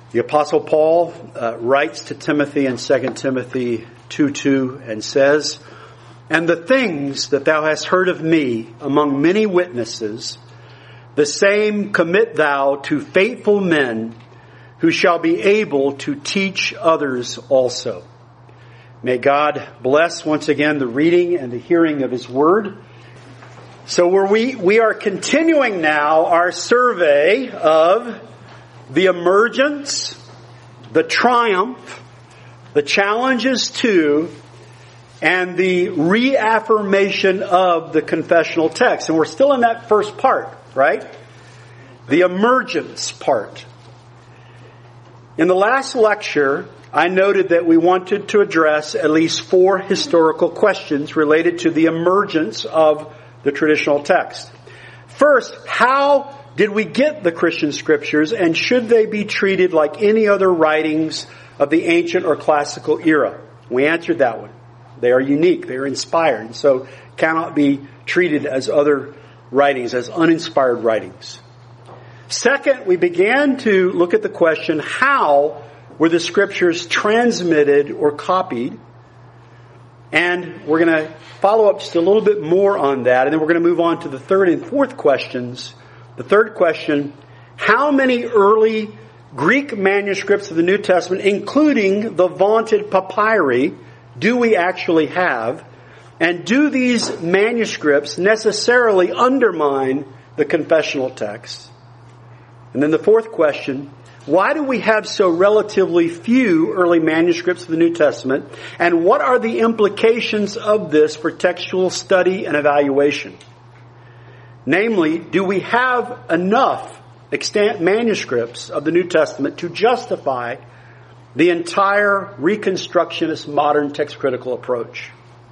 The Apostle Paul writes to Timothy in 2 Timothy 2:2 and says, "And the things that thou hast heard of me among many witnesses, the same commit thou to faithful men who shall be able to teach others also." May God bless once again the reading and the hearing of His Word. So we are continuing now our survey of the emergence, the triumph, the challenges to, and the reaffirmation of the confessional text. And we're still in that first part, right? The emergence part. In the last lecture, I noted that we wanted to address at least 4 historical questions related to the emergence of the traditional text. First, how did we get the Christian scriptures, and should they be treated like any other writings of the ancient or classical era? We answered that one. They are unique, they are inspired, and so cannot be treated as other writings, as uninspired writings. Second, we began to look at the question, how were the scriptures transmitted or copied? And we're going to follow up just a little bit more on that, and then we're going to move on to the third and fourth questions. The third question, how many early Greek manuscripts of the New Testament, including the vaunted papyri, do we actually have? And do these manuscripts necessarily undermine the confessional text? And then the fourth question, why do we have so relatively few early manuscripts of the New Testament? And what are the implications of this for textual study and evaluation? Namely, do we have enough extant manuscripts of the New Testament to justify the entire reconstructionist modern text critical approach?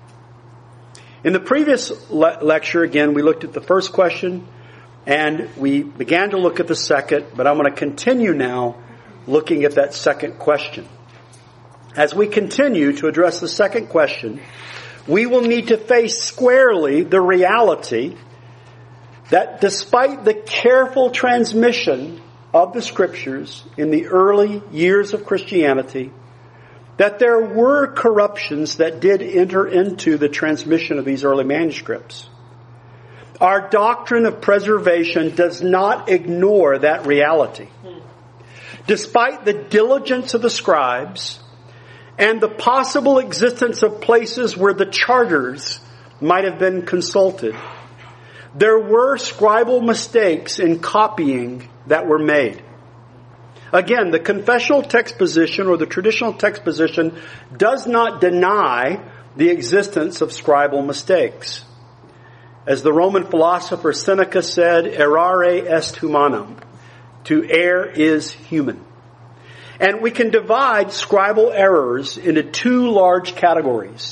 In the previous lecture, again, we looked at the first question and we began to look at the second, but I'm going to continue now looking at that second question. As we continue to address the second question, we will need to face squarely the reality that despite the careful transmission of the scriptures in the early years of Christianity, that there were corruptions that did enter into the transmission of these early manuscripts. Our doctrine of preservation does not ignore that reality. Despite the diligence of the scribes and the possible existence of places where the charters might have been consulted, there were scribal mistakes in copying that were made. Again, the confessional text position or the traditional text position does not deny the existence of scribal mistakes. As the Roman philosopher Seneca said, errare est humanum. To err is human. And we can divide scribal errors into 2 large categories.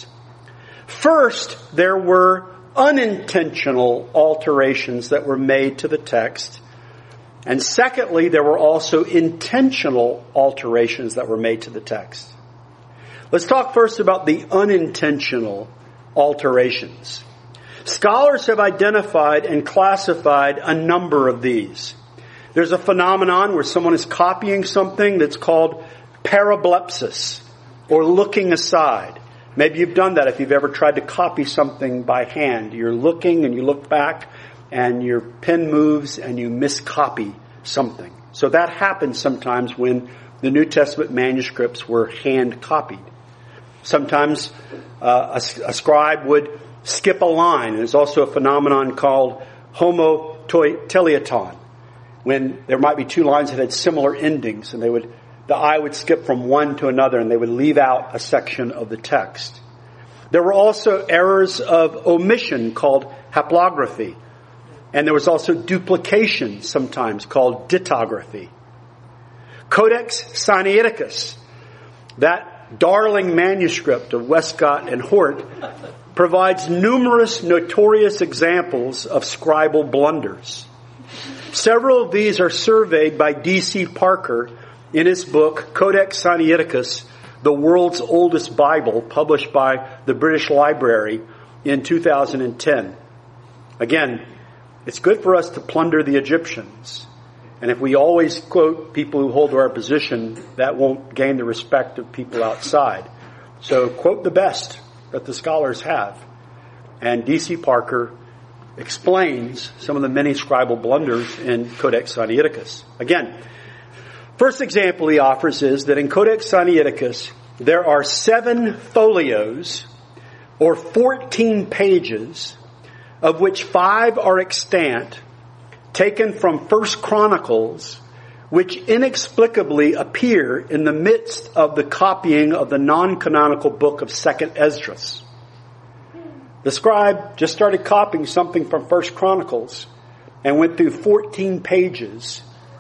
First, there were unintentional alterations that were made to the text. And secondly, there were also intentional alterations that were made to the text. Let's talk first about the unintentional alterations. Scholars have identified and classified a number of these. There's a phenomenon where someone is copying something that's called parablepsis, or looking aside. Maybe you've done that if you've ever tried to copy something by hand. You're looking and you look back and your pen moves and you miscopy something. So that happens sometimes when the New Testament manuscripts were hand copied. Sometimes a scribe would skip a line. There's also a phenomenon called homoteliaton, when there might be 2 lines that had similar endings, and the eye would skip from one to another, and they would leave out a section of the text. There were also errors of omission called haplography, and there was also duplication sometimes called ditography. Codex Sinaiticus, that darling manuscript of Westcott and Hort, provides numerous notorious examples of scribal blunders. Several of these are surveyed by D.C. Parker in his book, Codex Sinaiticus, the World's Oldest Bible, published by the British Library in 2010. Again, it's good for us to plunder the Egyptians. And if we always quote people who hold to our position, that won't gain the respect of people outside. So quote the best that the scholars have. And D.C. Parker explains some of the many scribal blunders in Codex Sinaiticus. Again, first example he offers is that in Codex Sinaiticus, there are 7 folios or 14 pages, of which 5 are extant, taken from 1 Chronicles, which inexplicably appear in the midst of the copying of the non-canonical book of 2nd Esdras. The scribe just started copying something from 1 Chronicles and went through 14 pages.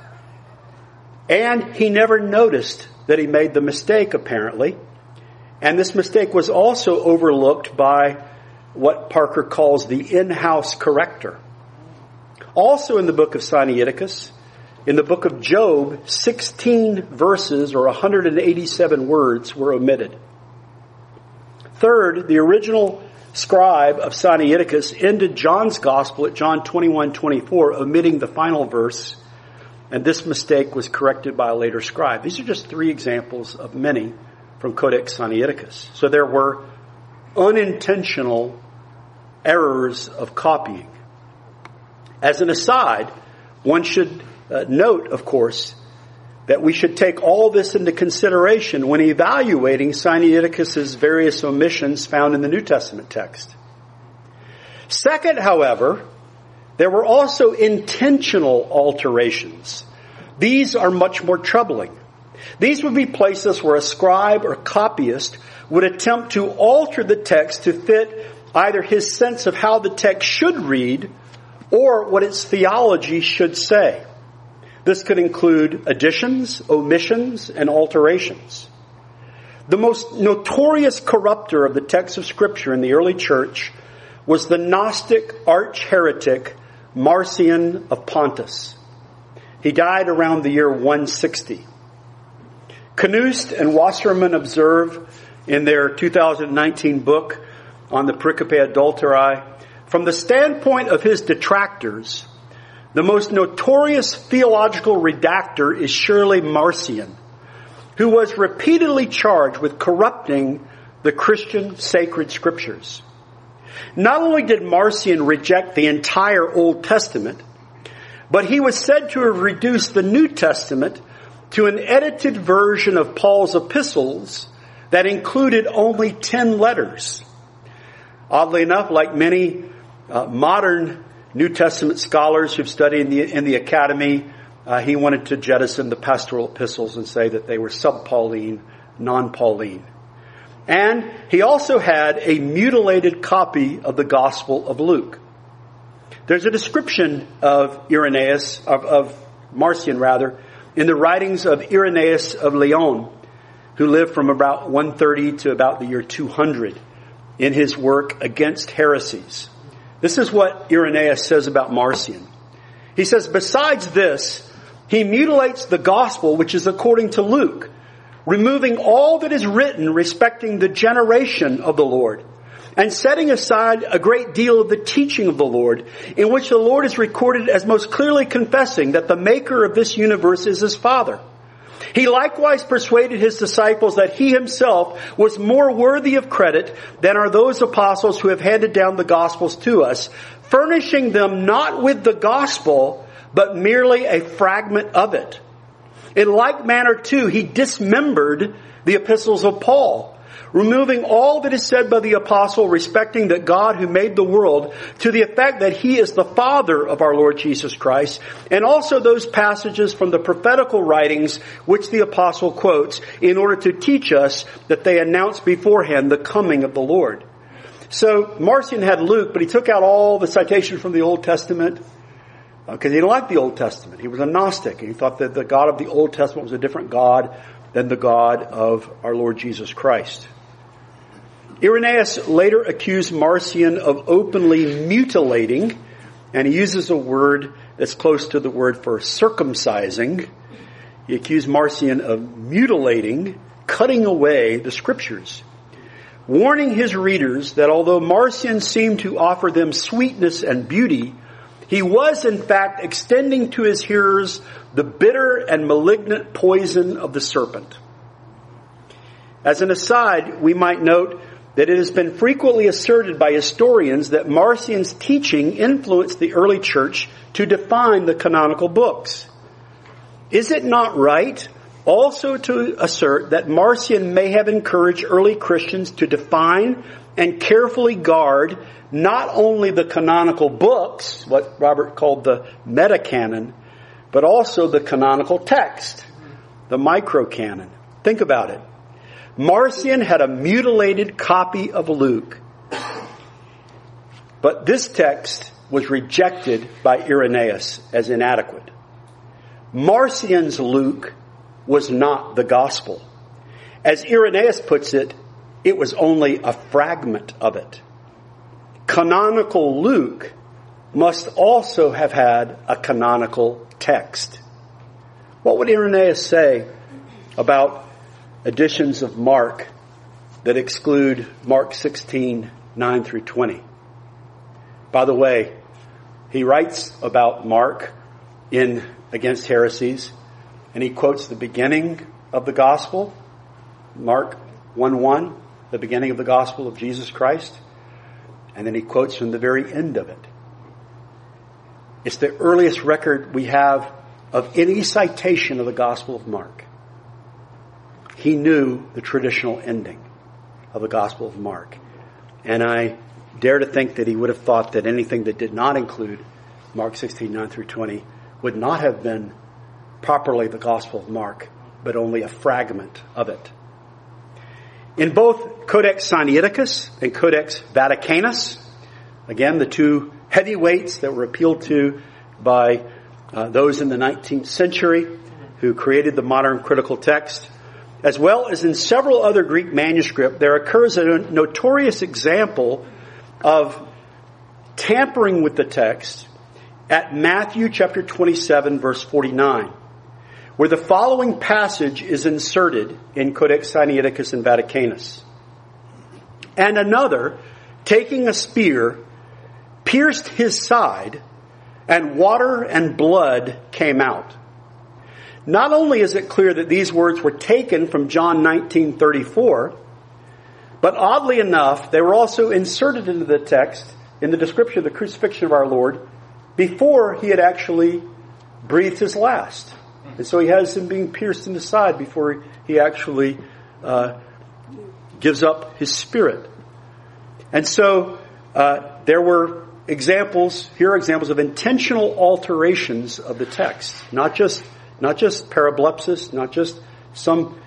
And he never noticed that he made the mistake, apparently. And this mistake was also overlooked by what Parker calls the in-house corrector. Also in the book of Sinaiticus, in the book of Job, 16 verses or 187 words were omitted. Third, the original scribe of Sinaiticus ended John's gospel at John 21:24, omitting the final verse, and this mistake was corrected by a later scribe. These are just 3 examples of many from Codex Sinaiticus. So there were unintentional errors of copying. As an aside, one should note, of course, that we should take all this into consideration when evaluating Sinaiticus's various omissions found in the New Testament text. Second, however, there were also intentional alterations. These are much more troubling. These would be places where a scribe or copyist would attempt to alter the text to fit either his sense of how the text should read or what its theology should say. This could include additions, omissions, and alterations. The most notorious corrupter of the text of Scripture in the early church was the Gnostic arch-heretic Marcion of Pontus. He died around the year 160. Knust and Wasserman observe in their 2019 book on the Pericope Adulterae, from the standpoint of his detractors, the most notorious theological redactor is surely Marcion, who was repeatedly charged with corrupting the Christian sacred scriptures. Not only did Marcion reject the entire Old Testament, but he was said to have reduced the New Testament to an edited version of Paul's epistles that included only 10 letters. Oddly enough, like many modern New Testament scholars who've studied in the academy, he wanted to jettison the pastoral epistles and say that they were sub-Pauline, non-Pauline. And he also had a mutilated copy of the Gospel of Luke. There's a description of Marcion rather, in the writings of Irenaeus of Lyon, who lived from about 130 to about the year 200 in his work Against Heresies. This is what Irenaeus says about Marcion. He says, besides this, he mutilates the gospel which is according to Luke, removing all that is written respecting the generation of the Lord, and setting aside a great deal of the teaching of the Lord, in which the Lord is recorded as most clearly confessing that the maker of this universe is his Father. He likewise persuaded his disciples that he himself was more worthy of credit than are those apostles who have handed down the Gospels to us, furnishing them not with the Gospel, but merely a fragment of it. In like manner, too, he dismembered the epistles of Paul, removing all that is said by the apostle respecting that God who made the world, to the effect that he is the Father of our Lord Jesus Christ, and also those passages from the prophetical writings which the apostle quotes in order to teach us that they announce beforehand the coming of the Lord. So Marcion had Luke, but he took out all the citations from the Old Testament because he didn't like the Old Testament. He was a Gnostic. He thought that the God of the Old Testament was a different God than the God of our Lord Jesus Christ. Irenaeus later accused Marcion of openly mutilating, and he uses a word that's close to the word for circumcising. He accused Marcion of mutilating, cutting away the scriptures, warning his readers that although Marcion seemed to offer them sweetness and beauty, He was, in fact, extending to his hearers the bitter and malignant poison of the serpent. As an aside, we might note that it has been frequently asserted by historians that Marcion's teaching influenced the early church to define the canonical books. Is it not right also to assert that Marcion may have encouraged early Christians to define and carefully guard not only the canonical books, what Robert called the metacanon, but also the canonical text, the microcanon? Think about it. Marcion had a mutilated copy of Luke, but this text was rejected by Irenaeus as inadequate. Marcion's Luke was not the gospel. As Irenaeus puts it, it was only a fragment of it. Canonical Luke must also have had a canonical text. What would Irenaeus say about editions of Mark that exclude Mark 16, 9 through 20? By the way, he writes about Mark in Against Heresies, and he quotes the beginning of the gospel, Mark 1:1, the beginning of the gospel of Jesus Christ, and then he quotes from the very end of it. It's the earliest record we have of any citation of the Gospel of Mark. He knew the traditional ending of the Gospel of Mark. And I dare to think that he would have thought that anything that did not include Mark 16, 9 through 20 would not have been properly the Gospel of Mark, but only a fragment of it. In both Codex Sinaiticus and Codex Vaticanus, again, the two heavyweights that were appealed to by those in the 19th century who created the modern critical text, as well as in several other Greek manuscripts, there occurs a notorious example of tampering with the text at Matthew chapter 27, verse 49, where the following passage is inserted in Codex Sinaiticus and Vaticanus. And another, taking a spear, pierced his side, and water and blood came out. Not only is it clear that these words were taken from John 19:34, but oddly enough, they were also inserted into the text in the description of the crucifixion of our Lord before he had actually breathed his last. And so he has him being pierced in the side before he actually gives up his spirit. And so there were examples of intentional alterations of the text, not just parablepsis, not just some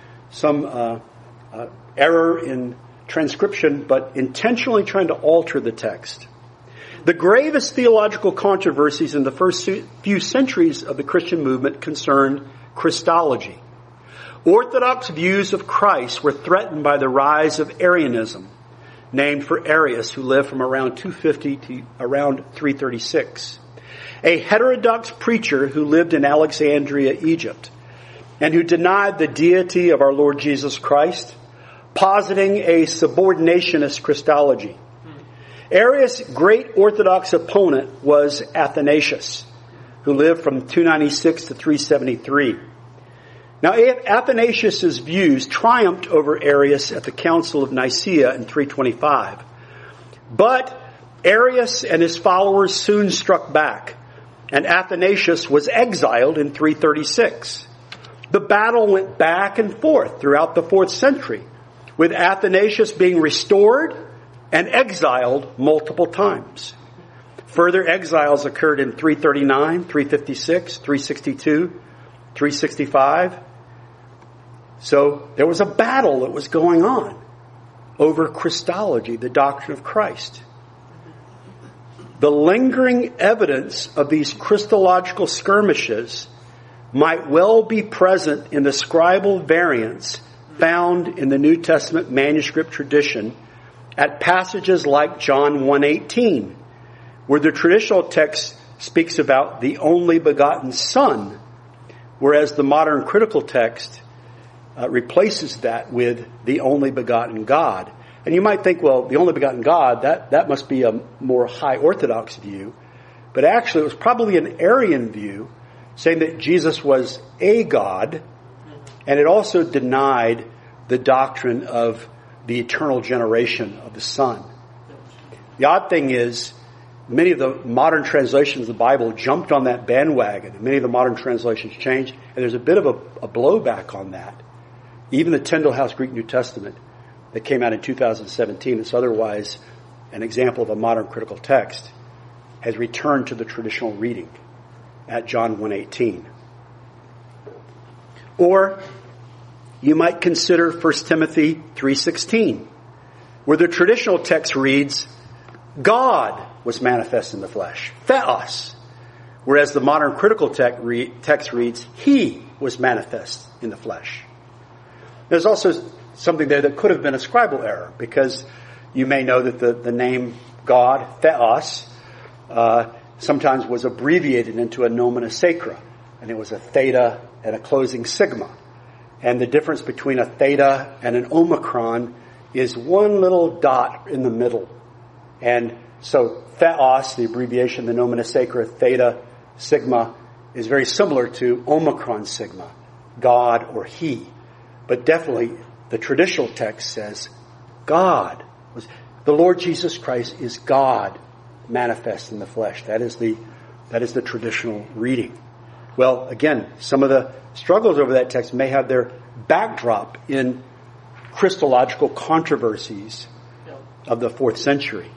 error in transcription, but intentionally trying to alter the text. The gravest theological controversies in the first few centuries of the Christian movement concerned Christology. Orthodox views of Christ were threatened by the rise of Arianism, named for Arius, who lived from around 250 to around 336. A heterodox preacher who lived in Alexandria, Egypt, and who denied the deity of our Lord Jesus Christ, positing a subordinationist Christology. Arius' great Orthodox opponent was Athanasius, who lived from 296 to 373. Now, Athanasius' views triumphed over Arius at the Council of Nicaea in 325. But Arius and his followers soon struck back, and Athanasius was exiled in 336. The battle went back and forth throughout the 4th century, with Athanasius being restored and exiled multiple times. Further exiles occurred in 339, 356, 362, 365. So there was a battle that was going on over Christology, the doctrine of Christ. The lingering evidence of these Christological skirmishes might well be present in the scribal variants found in the New Testament manuscript tradition at passages like John 1:18, where the traditional text speaks about the only begotten Son, whereas the modern critical text replaces that with the only begotten God. And you might think, well, the only begotten God, that must be a more high Orthodox view. but actually it was probably an Arian view, saying that Jesus was a God, and it also denied the doctrine of the eternal generation of the Son. The odd thing is, many of the modern translations of the Bible jumped on that bandwagon. Many of the modern translations changed, and there's a bit of a blowback on that. Even the Tyndale House Greek New Testament that came out in 2017, it's otherwise an example of a modern critical text, has returned to the traditional reading at John 1:18. Or you might consider 1 Timothy 3:16, where the traditional text reads, God was manifest in the flesh, theos, whereas the modern critical text reads, He was manifest in the flesh. There's also something there that could have been a scribal error, because you may know that the name God, theos, sometimes was abbreviated into a nomina sacra, and it was a theta and a closing sigma. And the difference between a theta and an omicron is one little dot in the middle. And so theos, the abbreviation, the nomina sacra, theta, sigma, is very similar to omicron sigma, God or He. But definitely the traditional text says God was, the Lord Jesus Christ is God manifest in the flesh. That is the traditional reading. Well, again, some of the struggles over that text may have their backdrop in Christological controversies of the 4th century.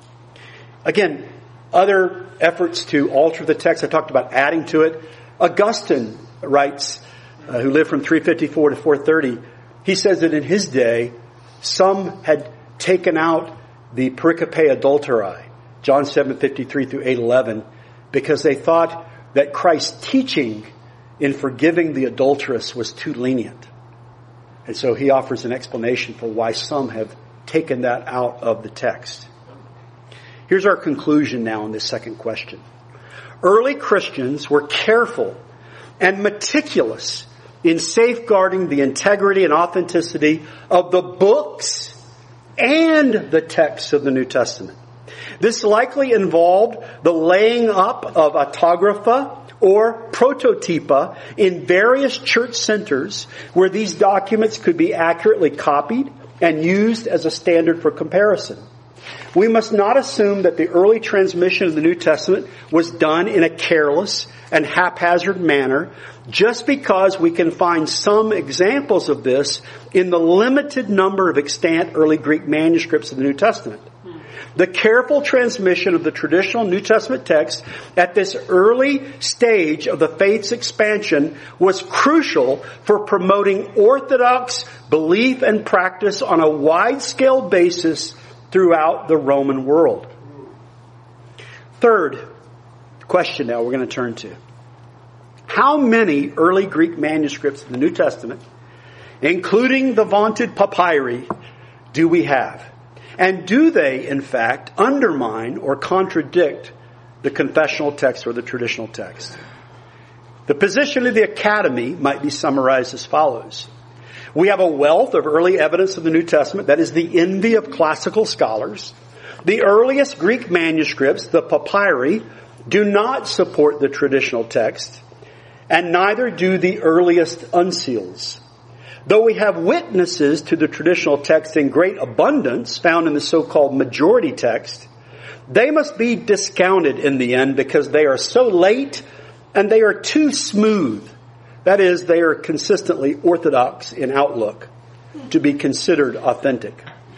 Again, other efforts to alter the text, I talked about adding to it. Augustine writes, who lived from 354 to 430, he says that in his day, some had taken out the pericope adulterae, John 7:53 through 8:11, because they thought that Christ's teaching in forgiving the adulteress was too lenient. And so he offers an explanation for why some have taken that out of the text. Here's our conclusion now on this second question. Early Christians were careful and meticulous in safeguarding the integrity and authenticity of the books and the texts of the New Testament. This likely involved the laying up of autographa or prototypa in various church centers where these documents could be accurately copied and used as a standard for comparison. We must not assume that the early transmission of the New Testament was done in a careless and haphazard manner just because we can find some examples of this in the limited number of extant early Greek manuscripts of the New Testament. The careful transmission of the traditional New Testament text at this early stage of the faith's expansion was crucial for promoting orthodox belief and practice on a wide-scale basis throughout the Roman world. Third question now we're going to turn to. How many early Greek manuscripts in the New Testament, including the vaunted papyri, do we have? And do they, in fact, undermine or contradict the confessional text or the traditional text? The position of the Academy might be summarized as follows. We have a wealth of early evidence of the New Testament that is the envy of classical scholars. The earliest Greek manuscripts, the papyri, do not support the traditional text, and neither do the earliest uncials. Though we have witnesses to the traditional text in great abundance found in the so-called majority text, they must be discounted in the end because they are so late and they are too smooth. That is, they are consistently orthodox in outlook to be considered authentic.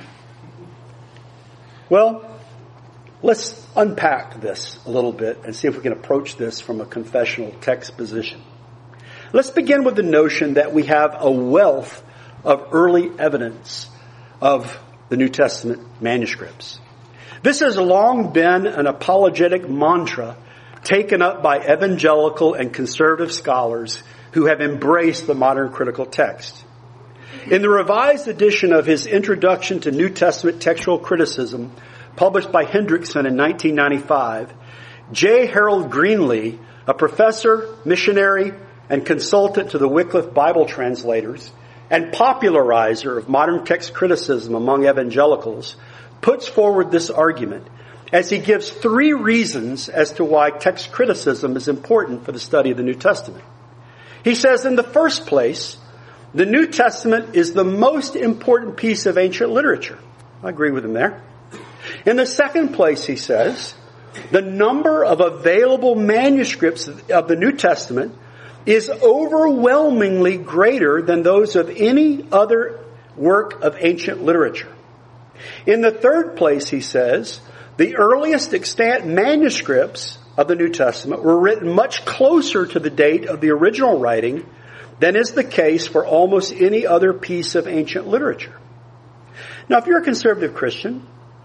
Well, let's unpack this a little bit and see if we can approach this from a confessional text position. Let's begin with the notion that we have a wealth of early evidence of the New Testament manuscripts. This has long been an apologetic mantra taken up by evangelical and conservative scholars who have embraced the modern critical text. In the revised edition of his Introduction to New Testament Textual Criticism, published by Hendrickson in 1995, J. Harold Greenlee, a professor, missionary, and consultant to the Wycliffe Bible translators, and popularizer of modern text criticism among evangelicals, puts forward this argument as he gives 3 reasons as to why text criticism is important for the study of the New Testament. He says, in the first place, the New Testament is the most important piece of ancient literature. I agree with him there. In the second place, he says, the number of available manuscripts of the New Testament is overwhelmingly greater than those of any other work of ancient literature. In the third place, he says, the earliest extant manuscripts of the New Testament were written much closer to the date of the original writing than is the case for almost any other piece of ancient literature. Now, if you're a conservative Christian,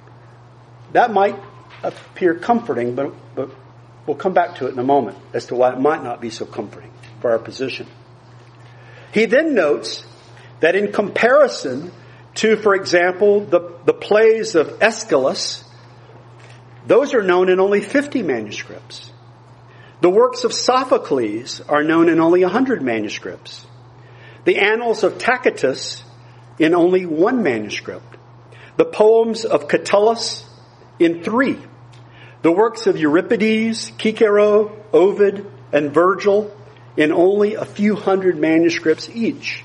that might appear comforting, but we'll come back to it in a moment as to why it might not be so comforting for our position. He then notes that in comparison to, for example, the plays of Aeschylus, those are known in only 50 manuscripts. The works of Sophocles are known in only 100 manuscripts. The annals of Tacitus in only 1 manuscript. The poems of Catullus in 3. The works of Euripides, Cicero, Ovid, and Virgil in only a few hundred manuscripts each.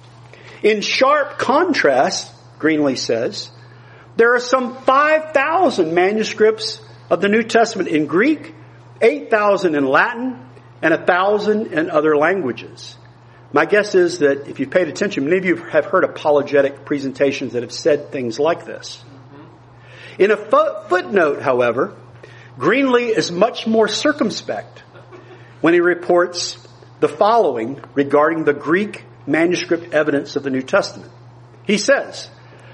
In sharp contrast, Greenlee says, there are some 5,000 manuscripts of the New Testament in Greek, 8,000 in Latin, and 1,000 in other languages. My guess is that if you've paid attention, many of you have heard apologetic presentations that have said things like this. In a footnote, however, Greenlee is much more circumspect when he reports the following regarding the Greek manuscript evidence of the New Testament. He says,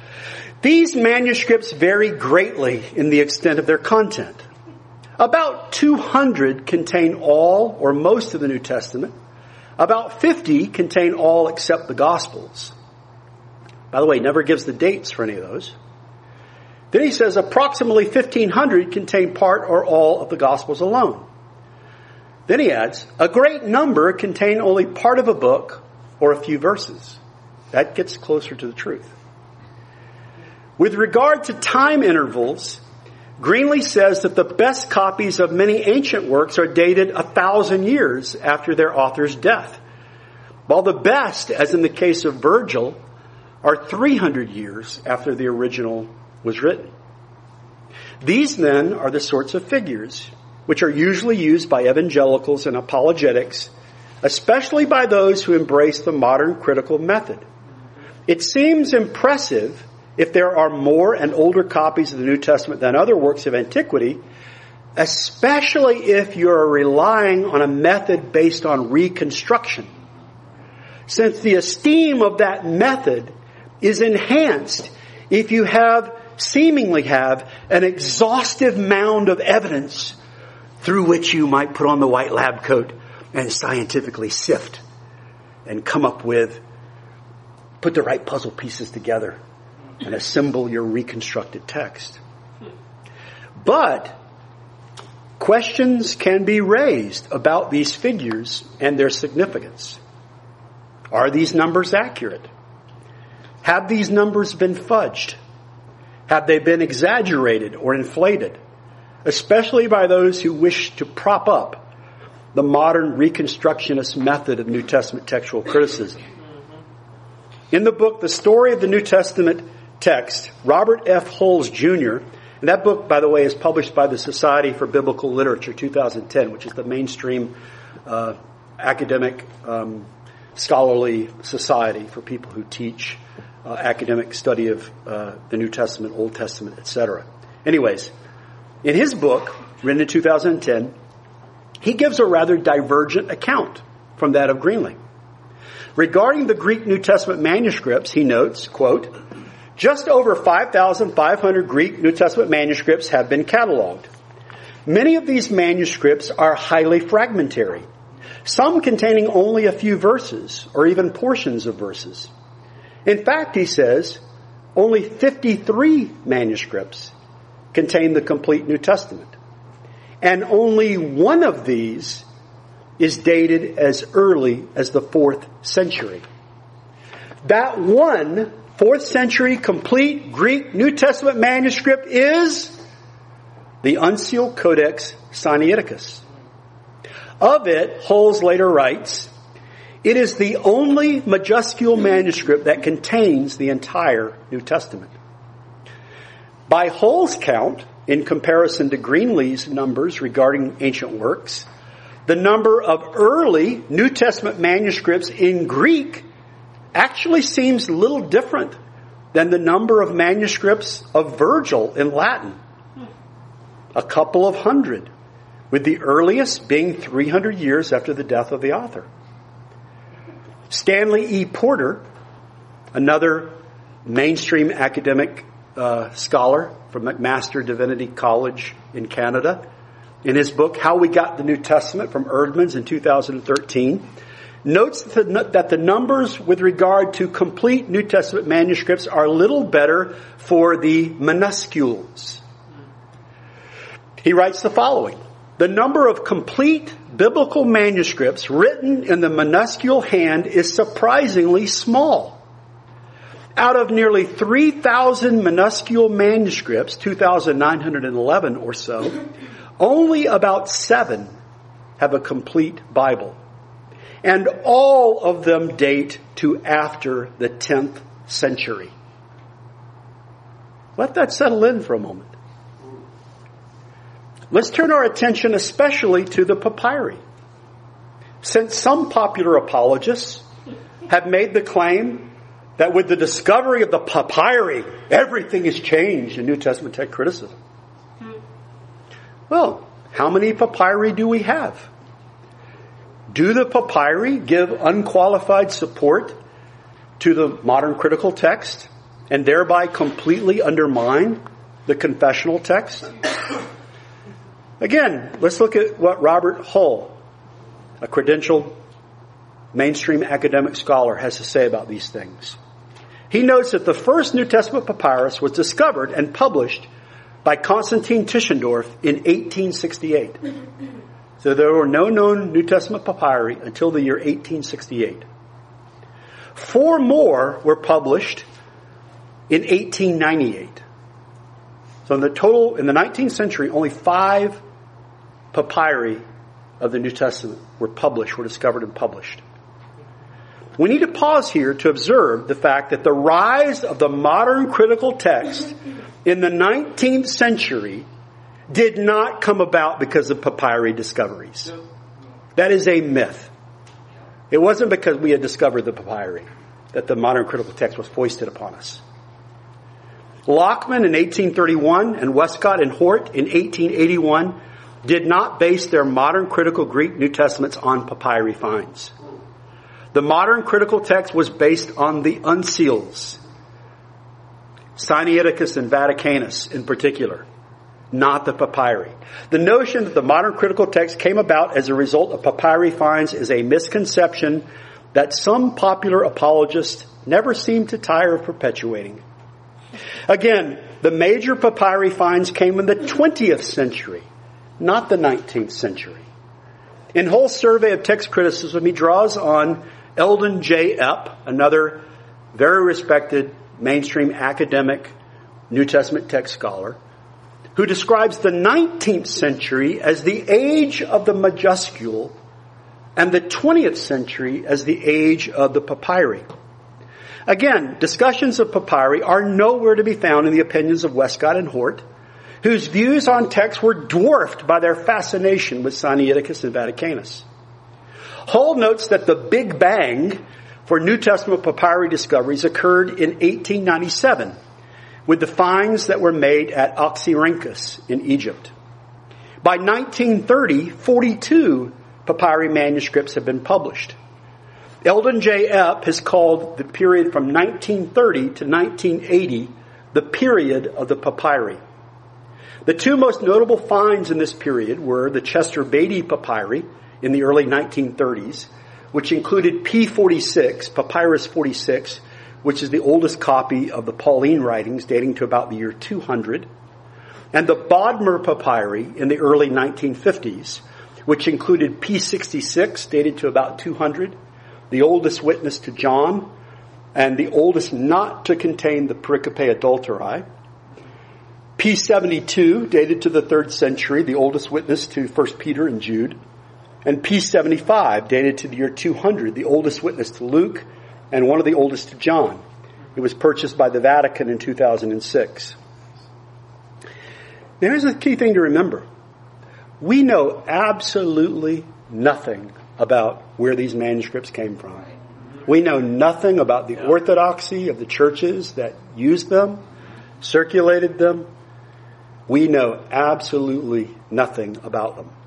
these manuscripts vary greatly in the extent of their content. About 200 contain all or most of the New Testament. About 50 contain all except the Gospels. By the way, he never gives the dates for any of those. Then he says approximately 1,500 contain part or all of the Gospels alone. Then he adds, a great number contain only part of a book or a few verses. That gets closer to the truth. With regard to time intervals, Greenlee says that the best copies of many ancient works are dated 1,000 years after their author's death, while the best, as in the case of Virgil, are 300 years after the original was written. These then are the sorts of figures which are usually used by evangelicals and apologetics, especially by those who embrace the modern critical method. It seems impressive if there are more and older copies of the New Testament than other works of antiquity, especially if you're relying on a method based on reconstruction. Since the esteem of that method is enhanced if you seemingly have an exhaustive mound of evidence through which you might put on the white lab coat and scientifically sift and put the right puzzle pieces together and assemble your reconstructed text. But questions can be raised about these figures and their significance. Are these numbers accurate? Have these numbers been fudged? Have they been exaggerated or inflated? Especially by those who wish to prop up the modern reconstructionist method of New Testament textual criticism. In the book, The Story of the New Testament Text, Robert F. Hulls Jr., and that book, by the way, is published by the Society for Biblical Literature, 2010, which is the mainstream academic scholarly society for people who teach academic study of the New Testament, Old Testament, etc. Anyways, in his book, written in 2010, he gives a rather divergent account from that of Greenlee. Regarding the Greek New Testament manuscripts, he notes, quote, just over 5,500 Greek New Testament manuscripts have been cataloged. Many of these manuscripts are highly fragmentary, some containing only a few verses or even portions of verses. In fact, he says, only 53 manuscripts contain the complete New Testament. And only one of these is dated as early as the 4th century. That one 4th century complete Greek New Testament manuscript is the unsealed Codex Sinaiticus. Of it, Holz later writes, it is the only majuscule manuscript that contains the entire New Testament. By Holz's count, in comparison to Greenlee's numbers regarding ancient works, the number of early New Testament manuscripts in Greek actually seems a little different than the number of manuscripts of Virgil in Latin. A couple of hundred, with the earliest being 300 years after the death of the author. Stanley E. Porter, another mainstream academic scholar from McMaster Divinity College in Canada, in his book, How We Got the New Testament from Eerdmans in 2013, notes that the numbers with regard to complete New Testament manuscripts are little better for the minuscules. He writes the following: the number of complete biblical manuscripts written in the minuscule hand is surprisingly small. Out of nearly 3,000 minuscule manuscripts, 2,911 or so, only about 7 have a complete Bible. And all of them date to after the 10th century. Let that settle in for a moment. Let's turn our attention especially to the papyri. Since some popular apologists have made the claim that with the discovery of the papyri, everything has changed in New Testament text criticism. Well, how many papyri do we have? Do the papyri give unqualified support to the modern critical text and thereby completely undermine the confessional text? Again, let's look at what Robert Hull, a credentialed mainstream academic scholar, has to say about these things. He notes that the first New Testament papyrus was discovered and published by Constantine Tischendorf in 1868. So there were no known New Testament papyri until the year 1868. 4 more were published in 1898. So in the 19th century, only 5 papyri of the New Testament were discovered and published. We need to pause here to observe the fact that the rise of the modern critical text in the 19th century did not come about because of papyri discoveries. That is a myth. It wasn't because we had discovered the papyri that the modern critical text was foisted upon us. Lockman in 1831 and Westcott and Hort in 1881 did not base their modern critical Greek New Testaments on papyri finds. The modern critical text was based on the uncials, Sinaiticus and Vaticanus in particular, not the papyri. The notion that the modern critical text came about as a result of papyri finds is a misconception that some popular apologists never seem to tire of perpetuating. Again, the major papyri finds came in the 20th century, not the 19th century. In Hull's survey of text criticism, he draws on Eldon J. Epp, another very respected mainstream academic New Testament text scholar, who describes the 19th century as the age of the majuscule and the 20th century as the age of the papyri. Again, discussions of papyri are nowhere to be found in the opinions of Westcott and Hort, whose views on texts were dwarfed by their fascination with Sinaiticus and Vaticanus. Hull notes that the Big Bang for New Testament papyri discoveries occurred in 1897 with the finds that were made at Oxyrhynchus in Egypt. By 1930, 42 papyri manuscripts have been published. Eldon J. Epp has called the period from 1930 to 1980 the period of the papyri. The 2 most notable finds in this period were the Chester Beatty papyri in the early 1930s, which included P46, Papyrus 46, which is the oldest copy of the Pauline writings dating to about the year 200, and the Bodmer papyri in the early 1950s, which included P66, dated to about 200, the oldest witness to John, and the oldest not to contain the Pericope Adulterae, P72, dated to the 3rd century, the oldest witness to 1 Peter and Jude. And P75, dated to the year 200, the oldest witness to Luke and one of the oldest to John. It was purchased by the Vatican in 2006. Now, here's the key thing to remember. We know absolutely nothing about where these manuscripts came from. We know nothing about the orthodoxy of the churches that used them, circulated them. We know absolutely nothing about them.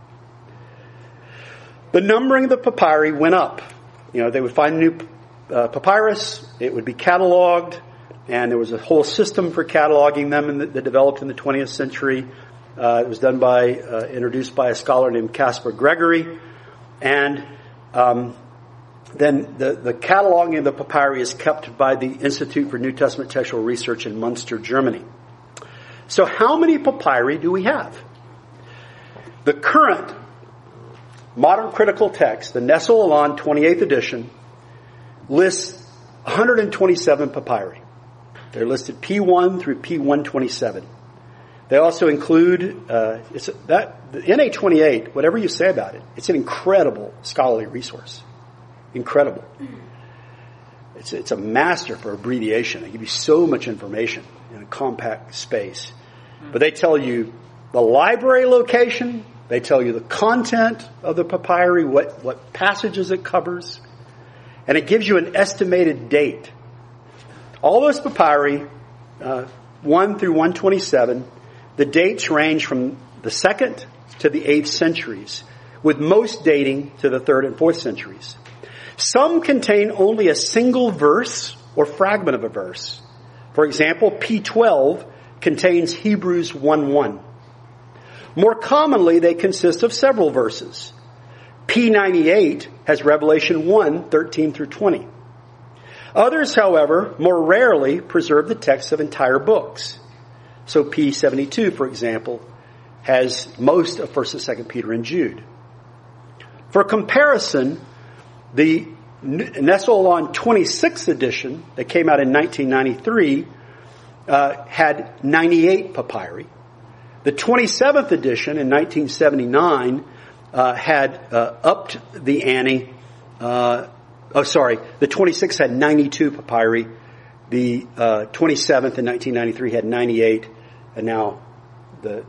The numbering of the papyri went up. They would find a new papyrus, it would be cataloged, and there was a whole system for cataloging them that developed in the 20th century. It was done introduced by a scholar named Caspar Gregory. And then the cataloging of the papyri is kept by the Institute for New Testament Textual Research in Munster, Germany. So how many papyri do we have? The current modern critical text, the Nestle-Aland 28th edition, lists 127 papyri. They're listed P1 through P127. They also include, the NA28, whatever you say about it, it's an incredible scholarly resource. Incredible. It's a master for abbreviation. They give you so much information in a compact space. But they tell you the library location, they tell you the content of the papyri, what passages it covers, and it gives you an estimated date. All those papyri, 1 through 127, the dates range from the 2nd to the 8th centuries, with most dating to the 3rd and 4th centuries. Some contain only a single verse or fragment of a verse. For example, P12 contains Hebrews 1:1. More commonly, they consist of several verses. P98 has Revelation 1:13 through 20. Others, however, more rarely preserve the text of entire books. So P72, for example, has most of 1st and 2nd Peter and Jude. For comparison, the Nestle-Aland 26th edition that came out in 1993 had 98 papyri. The 27th edition in 1979 had upped the ante. The 26th had 92 papyri. The 27th in 1993 had 98, and now the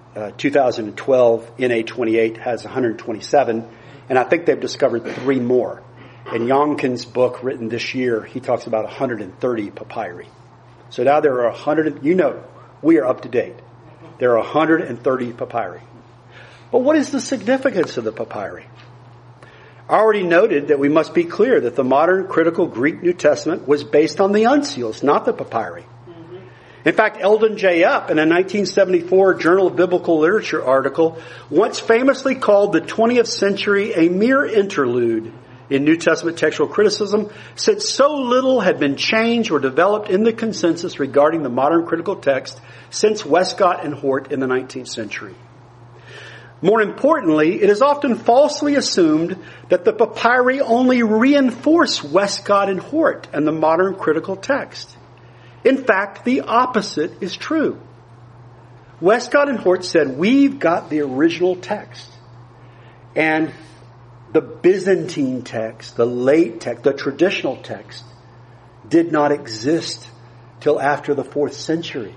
2012 NA28 has 127, and I think they've discovered 3 more. In Youngkin's book written this year, he talks about 130 papyri. So now there are 100, we are up to date. There are 130 papyri. But what is the significance of the papyri? I already noted that we must be clear that the modern critical Greek New Testament was based on the uncials, not the papyri. In fact, Eldon J. Up, in a 1974 Journal of Biblical Literature article, once famously called the 20th century a mere interlude in New Testament textual criticism, since so little had been changed or developed in the consensus regarding the modern critical text since Westcott and Hort in the 19th century. More importantly, it is often falsely assumed that the papyri only reinforce Westcott and Hort and the modern critical text. In fact, the opposite is true. Westcott and Hort said, we've got the original text. And the Byzantine text, the late text, the traditional text, did not exist till after the 4th century.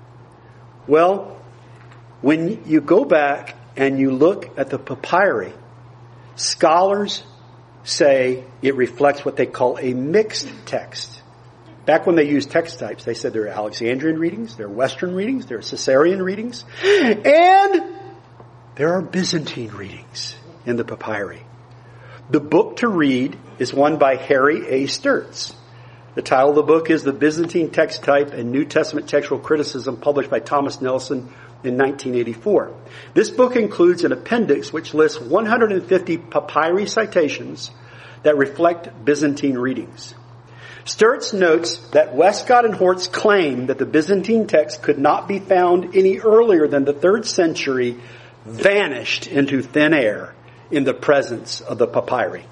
Well, when you go back and you look at the papyri, scholars say it reflects what they call a mixed text. Back when they used text types, they said there are Alexandrian readings, there are Western readings, there are Caesarean readings, and there are Byzantine readings in the papyri. The book to read is one by Harry A. Sturtz. The title of the book is The Byzantine Text Type and New Testament Textual Criticism, published by Thomas Nelson in 1984. This book includes an appendix which lists 150 papyri citations that reflect Byzantine readings. Sturtz notes that Westcott and Hort's claim that the Byzantine text could not be found any earlier than the 3rd century vanished into thin air in the presence of the papyri.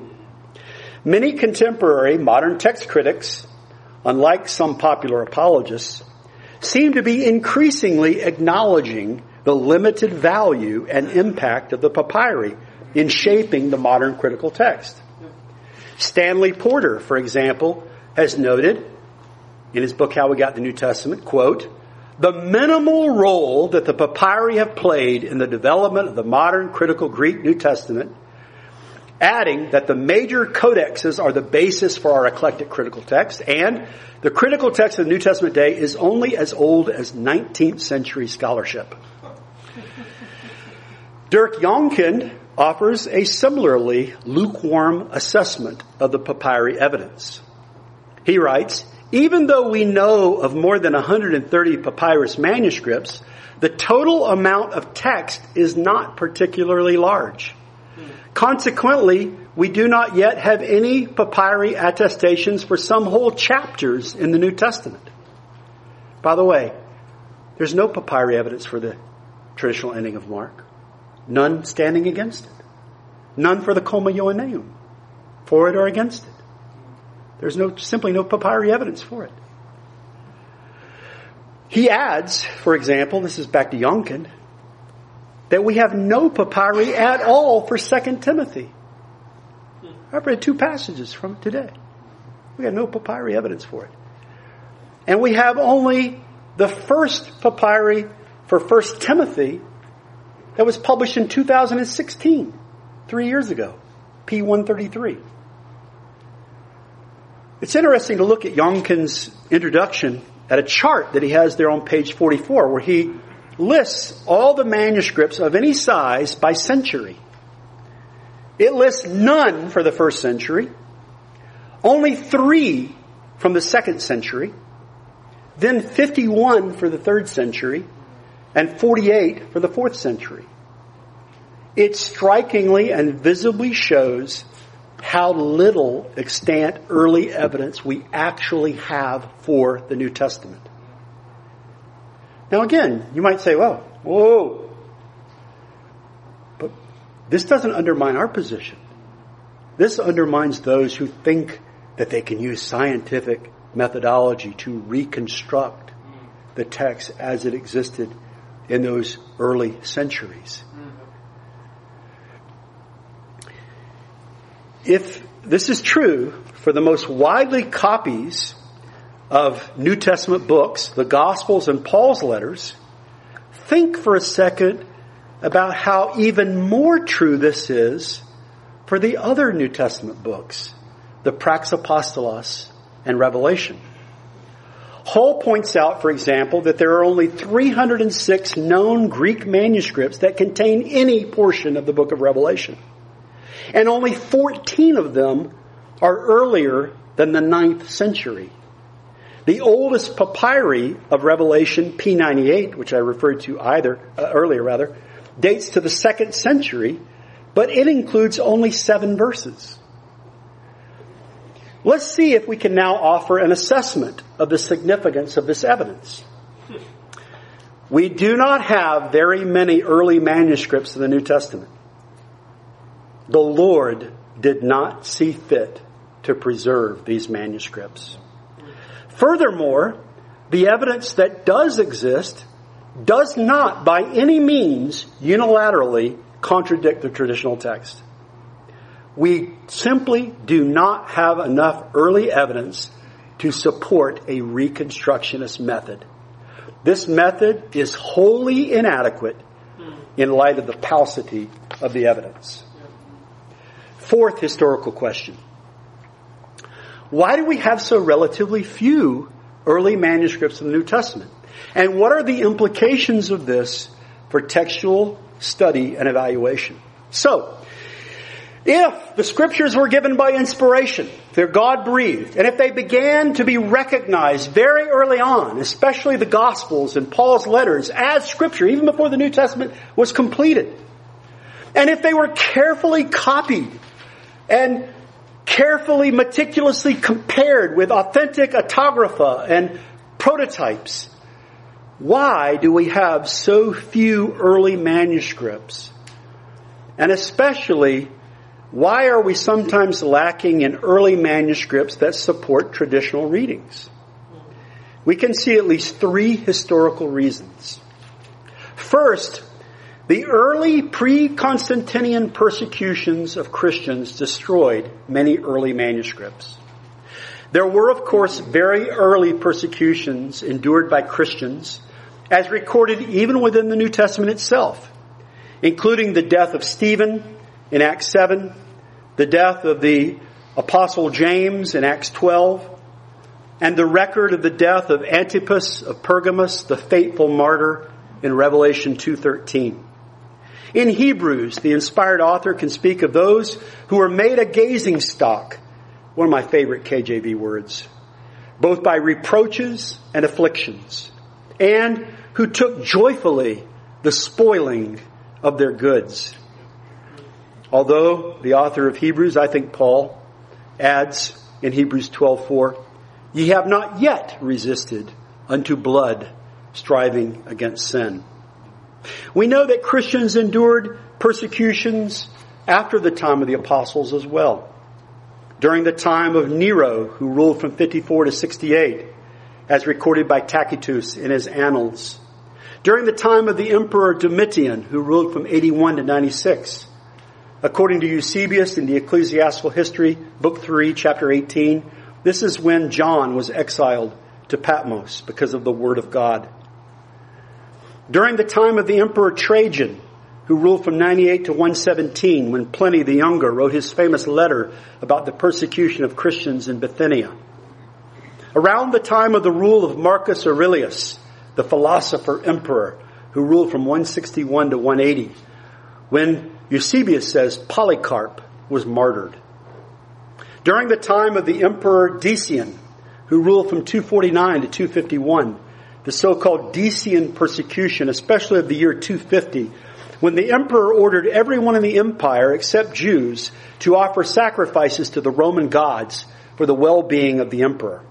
Many contemporary modern text critics, unlike some popular apologists, seem to be increasingly acknowledging the limited value and impact of the papyri in shaping the modern critical text. Stanley Porter, for example, has noted in his book, How We Got the New Testament, quote, "The minimal role that the papyri have played in the development of the modern critical Greek New Testament," adding that the major codexes are the basis for our eclectic critical text, and the critical text of the New Testament day is only as old as 19th century scholarship. Dirk Jonkind offers a similarly lukewarm assessment of the papyri evidence. He writes, "Even though we know of more than 130 papyrus manuscripts, the total amount of text is not particularly large. Consequently, we do not yet have any papyri attestations for some whole chapters in the New Testament." By the way, there's no papyri evidence for the traditional ending of Mark. None standing against it. None for the Comma Ioanneum, for it or against it. There's simply no papyri evidence for it. He adds, for example, this is back to Jonkind, that we have no papyri at all for 2 Timothy. I've read 2 passages from it today. We have no papyri evidence for it. And we have only the first papyri for 1 Timothy that was published in 2016, 3 years ago, P133. It's interesting to look at Jonkind's introduction at a chart that he has there on page 44, where he lists all the manuscripts of any size by century. It lists none for the 1st century, only 3 from the 2nd century, then 51 for the 3rd century, and 48 for the 4th century. It strikingly and visibly shows how little extant early evidence we actually have for the New Testament. Now again, you might say, well, whoa. But this doesn't undermine our position. This undermines those who think that they can use scientific methodology to reconstruct the text as it existed in those early centuries. If this is true for the most widely copies of New Testament books, the Gospels and Paul's letters, think for a second about how even more true this is for the other New Testament books, the Praxapostolos and Revelation. Hull points out, for example, that there are only 306 known Greek manuscripts that contain any portion of the book of Revelation. And only 14 of them are earlier than the 9th century. The oldest papyri of Revelation, P98, which I referred to earlier, dates to the 2nd century, but it includes only 7 verses. Let's see if we can now offer an assessment of the significance of this evidence. We do not have very many early manuscripts of the New Testament. The Lord did not see fit to preserve these manuscripts. Furthermore, the evidence that does exist does not by any means unilaterally contradict the traditional text. We simply do not have enough early evidence to support a reconstructionist method. This method is wholly inadequate in light of the paucity of the evidence. 4th historical question. Why do we have so relatively few early manuscripts in the New Testament? And what are the implications of this for textual study and evaluation? So, if the scriptures were given by inspiration, they're God-breathed, and if they began to be recognized very early on, especially the Gospels and Paul's letters as scripture, even before the New Testament was completed, and if they were carefully copied and carefully, meticulously compared with authentic autographa and prototypes, why do we have so few early manuscripts? And especially, why are we sometimes lacking in early manuscripts that support traditional readings? we can see at least three historical reasons. First, the early pre-Constantinian persecutions of Christians destroyed many early manuscripts. There were, of course, very early persecutions endured by Christians, as recorded even within the New Testament itself, including the death of Stephen in Acts 7, the death of the Apostle James in Acts 12, and the record of the death of Antipas of Pergamos, the faithful martyr, in Revelation 2:13. In Hebrews, the inspired author can speak of those who were made a gazing stock, one of my favorite KJV words, both by reproaches and afflictions, and who took joyfully the spoiling of their goods. Although the author of Hebrews, I think Paul, adds in Hebrews 12:4, ye have not yet resisted unto blood, striving against sin. We know that Christians endured persecutions after the time of the apostles as well. During the time of Nero, who ruled from 54 to 68, as recorded by Tacitus in his Annals. During the time of the Emperor Domitian, who ruled from 81 to 96. According to Eusebius in the Ecclesiastical History, Book 3, Chapter 18, this is when John was exiled to Patmos because of the Word of God. During the time of the Emperor Trajan, who ruled from 98 to 117, when Pliny the Younger wrote his famous letter about the persecution of Christians in Bithynia. Around the time of the rule of Marcus Aurelius, the philosopher emperor, who ruled from 161 to 180, when Eusebius says Polycarp was martyred. During the time of the Emperor Decian, who ruled from 249 to 251, the so-called Decian persecution, especially of the year 250, when the emperor ordered everyone in the empire, except Jews, to offer sacrifices to the Roman gods for the well-being of the emperor.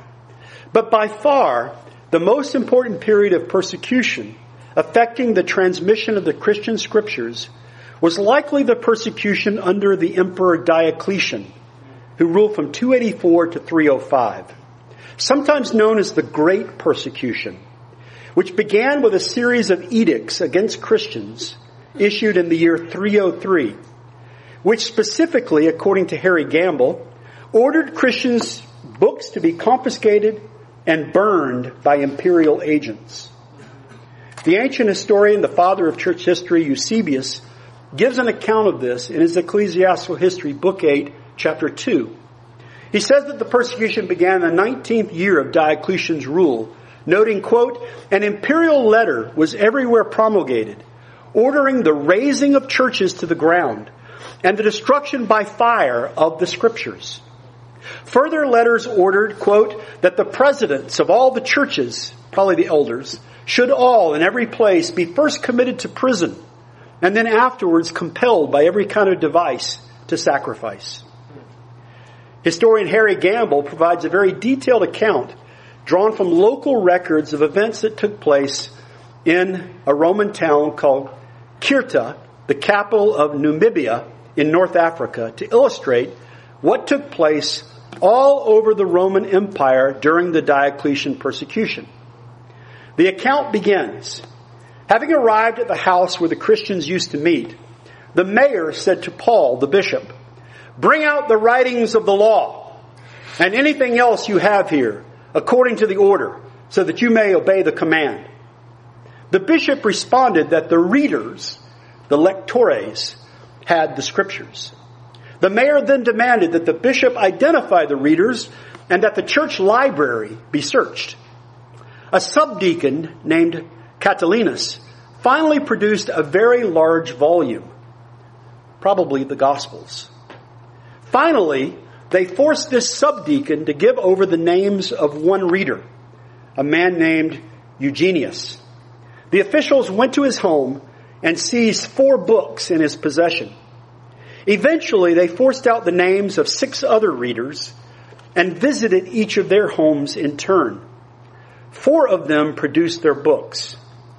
But by far, the most important period of persecution affecting the transmission of the Christian scriptures was likely the persecution under the Emperor Diocletian, who ruled from 284 to 305, sometimes known as the Great Persecution, which began with a series of edicts against Christians issued in the year 303, which specifically, according to Harry Gamble, ordered Christians' books to be confiscated and burned by imperial agents. The ancient historian, the father of church history, Eusebius, gives an account of this in his Ecclesiastical History, Book 8, Chapter 2. He says that the persecution began in the 19th year of Diocletian's rule, noting, quote, an imperial letter was everywhere promulgated, ordering the razing of churches to the ground and the destruction by fire of the scriptures. Further letters ordered, quote, that the presidents of all the churches, probably the elders, should all in every place be first committed to prison and then afterwards compelled by every kind of device to sacrifice. Historian Harry Gamble provides a very detailed account drawn from local records of events that took place in a Roman town called Kirta, the capital of Namibia in North Africa, to illustrate what took place all over the Roman Empire during the Diocletian persecution. The account begins, having arrived at the house where the Christians used to meet, the mayor said to Paul, the bishop, bring out the writings of the law and anything else you have here according to the order so that you may obey the command. The bishop responded that the readers, the lectores, had the scriptures. The mayor then demanded that the bishop identify the readers and that the church library be searched. A subdeacon named Catilinus finally produced a very large volume, probably the Gospels. Finally, they forced this subdeacon to give over the names of one reader, a man named Eugenius. The officials went to his home and seized 4 books in his possession. Eventually, they forced out the names of 6 other readers and visited each of their homes in turn. 4 of them produced their books.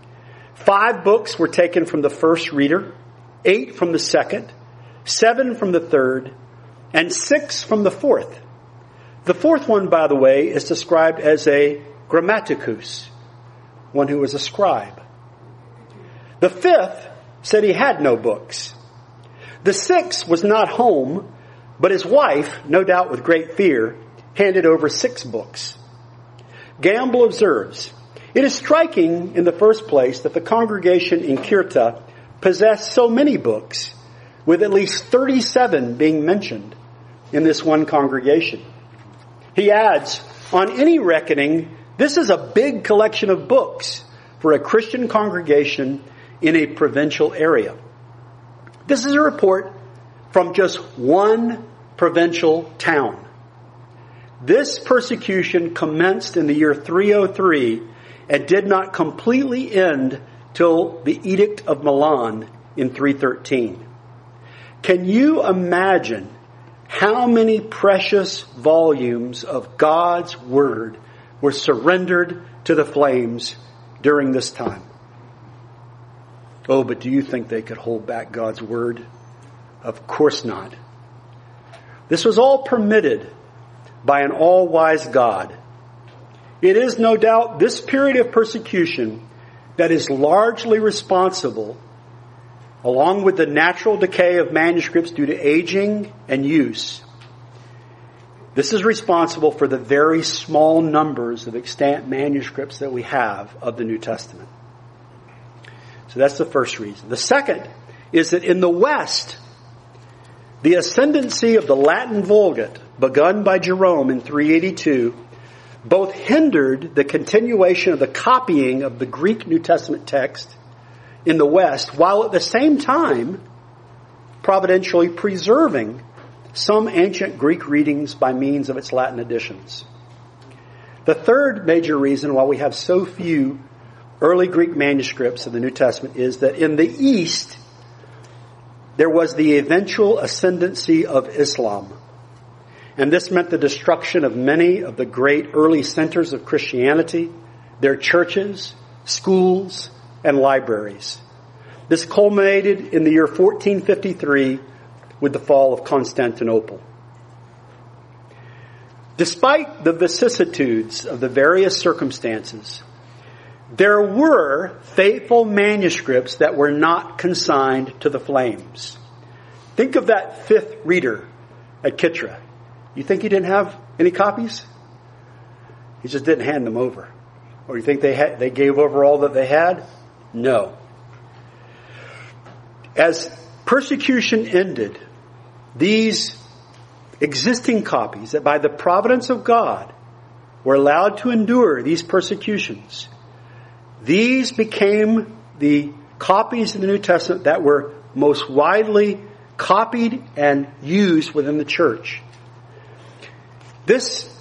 5 books were taken from the first reader, 8 from the second, 7 from the third, and 6 from the fourth. The fourth one, by the way, is described as a, grammaticus, one who was a scribe. The fifth said he had no books. The sixth was not home, but his wife, no doubt with great fear, handed over 6 books. Gamble observes, it is striking in the first place that the congregation in Kirta possessed so many books, with at least 37 being mentioned in this one congregation. He adds, on any reckoning, this is a big collection of books for a Christian congregation in a provincial area. This is a report from just one provincial town. This persecution commenced in the year 303 and did not completely end till the Edict of Milan in 313. Can you imagine how many precious volumes of God's Word were surrendered to the flames during this time? Oh, but do you think they could hold back God's Word? Of course not. This was all permitted by an all-wise God. It is no doubt this period of persecution that is largely responsible, along with the natural decay of manuscripts due to aging and use. This is responsible for the very small numbers of extant manuscripts that we have of the New Testament. So that's the first reason. The second is that in the West, the ascendancy of the Latin Vulgate, begun by Jerome in 382, both hindered the continuation of the copying of the Greek New Testament text in the West, while at the same time providentially preserving some ancient Greek readings by means of its Latin editions. The third major reason why we have so few early Greek manuscripts of the New Testament is that in the East, there was the eventual ascendancy of Islam. And this meant the destruction of many of the great early centers of Christianity, their churches, schools, and libraries. This culminated in the year 1453 with the fall of Constantinople. Despite the vicissitudes of the various circumstances, there were faithful manuscripts that were not consigned to the flames. Think of that fifth reader at Kitra. You think he didn't have any copies? He just didn't hand them over. Or you think they gave over all that they had? No. As persecution ended, these existing copies that by the providence of God were allowed to endure these persecutions, these became the copies in the New Testament that were most widely copied and used within the church. This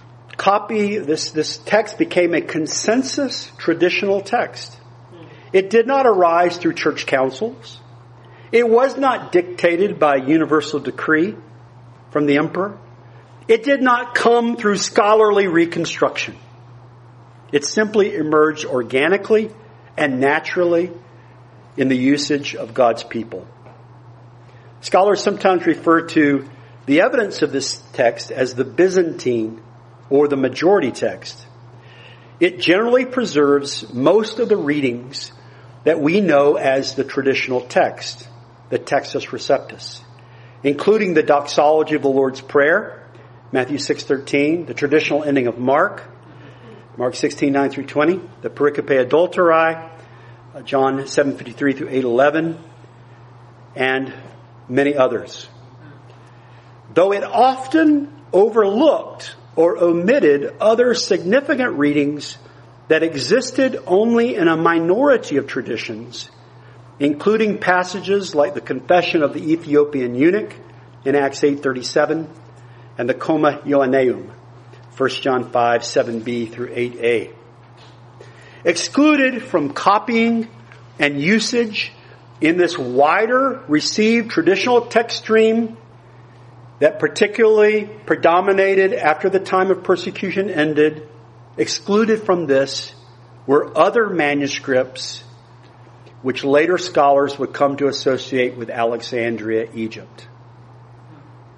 text became a consensus traditional text. It did not arise through church councils. It was not dictated by universal decree from the emperor. It did not come through scholarly reconstruction. It simply emerged organically and naturally in the usage of God's people. Scholars sometimes refer to the evidence of this text as the Byzantine or the majority text. It generally preserves most of the readings that we know as the traditional text, the Textus Receptus, including the doxology of the Lord's Prayer, Matthew 6:13, the traditional ending of Mark 16:9 through 20, the Pericope Adulterae, John 7:53 through 8:11, and many others. Though it often overlooked or omitted other significant readings that existed only in a minority of traditions, including passages like the confession of the Ethiopian eunuch in Acts 8:37 and the Coma Ioanneum, 1 John 5, 7b through 8a. Excluded from copying and usage in this wider received traditional text stream that particularly predominated after the time of persecution ended, excluded from this were other manuscripts which later scholars would come to associate with Alexandria, Egypt.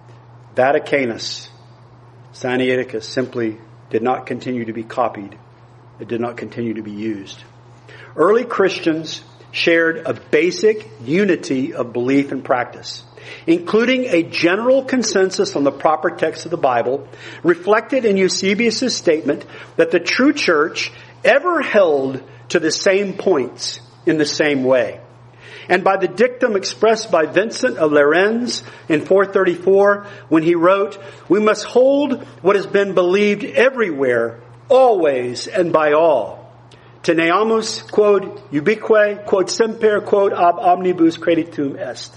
Vaticanus, Sinaiticus simply did not continue to be copied It did not continue to be used. Early Christians shared a basic unity of belief and practice, including a general consensus on the proper text of the Bible, reflected in Eusebius' statement that the true church ever held to the same points in the same way. And by the dictum expressed by Vincent of Lerins in 434, when he wrote, "We must hold what has been believed everywhere, always, and by all. Teneamus quod ubique, quod semper, quod ab omnibus creditum est."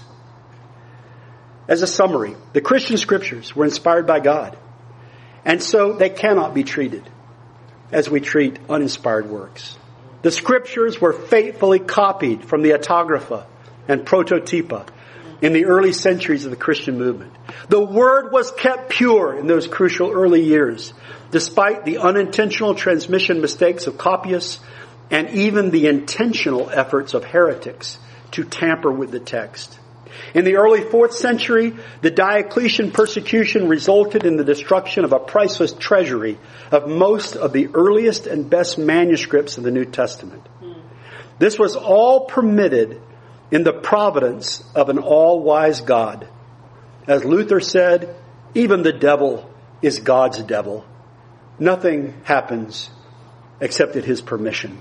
As a summary, the Christian scriptures were inspired by God, and so they cannot be treated as we treat uninspired works. The scriptures were faithfully copied from the Autographa and Prototypa in the early centuries of the Christian movement. The word was kept pure in those crucial early years, despite the unintentional transmission mistakes of copyists and even the intentional efforts of heretics to tamper with the text. In the early 4th century, the Diocletian persecution resulted in the destruction of a priceless treasury of most of the earliest and best manuscripts of the New Testament. This was all permitted in the providence of an all-wise God. As Luther said, even the devil is God's devil. Nothing happens except at his permission.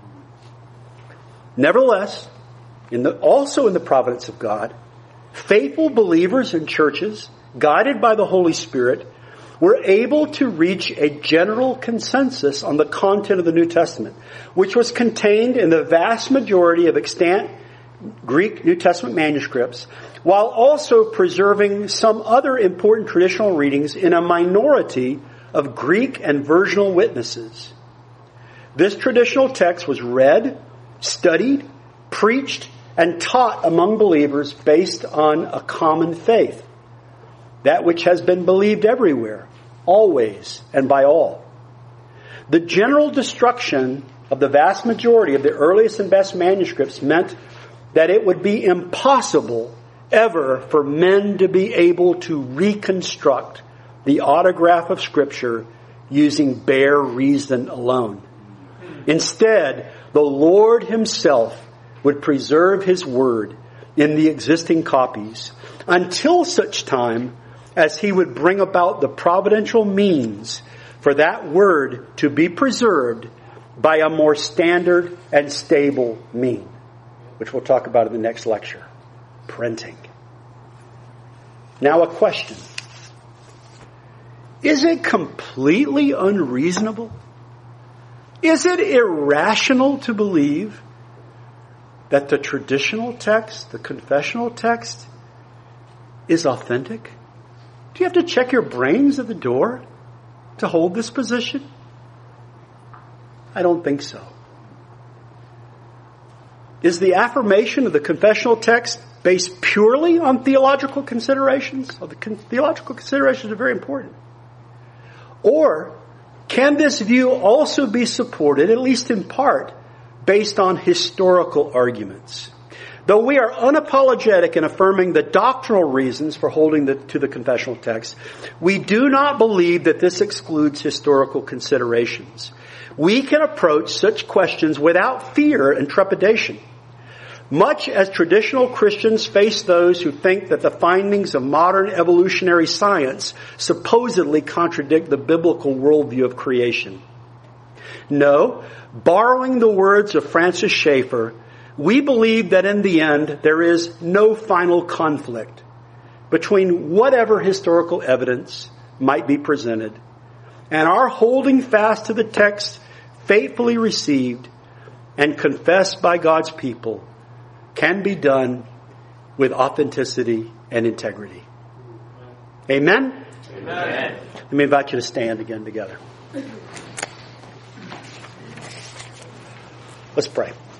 Nevertheless, also in the providence of God, faithful believers in churches, guided by the Holy Spirit, were able to reach a general consensus on the content of the New Testament, which was contained in the vast majority of extant Greek New Testament manuscripts, while also preserving some other important traditional readings in a minority of Greek and versional witnesses. This traditional text was read, studied, preached, and taught among believers based on a common faith, that which has been believed everywhere, always, and by all. The general destruction of the vast majority of the earliest and best manuscripts meant that it would be impossible ever for men to be able to reconstruct the autograph of Scripture using bare reason alone. Instead, the Lord Himself would preserve His word in the existing copies until such time as He would bring about the providential means for that word to be preserved by a more standard and stable mean, which we'll talk about in the next lecture: printing. Now a question. Is it completely unreasonable? Is it irrational to believe that the traditional text, the confessional text, is authentic? Do you have to check your brains at the door to hold this position? I don't think so. Is the affirmation of the confessional text based purely on theological considerations? Well, the theological considerations are very important. Or can this view also be supported, at least in part, based on historical arguments? Though we are unapologetic in affirming the doctrinal reasons for holding to the confessional text, we do not believe that this excludes historical considerations. We can approach such questions without fear and trepidation. Much as traditional Christians face those who think that the findings of modern evolutionary science supposedly contradict the biblical worldview of creation. No, borrowing the words of Francis Schaeffer, we believe that in the end there is no final conflict between whatever historical evidence might be presented and our holding fast to the text faithfully received and confessed by God's people can be done with authenticity and integrity. Amen? Amen. Let me invite you to stand again together. Let's pray.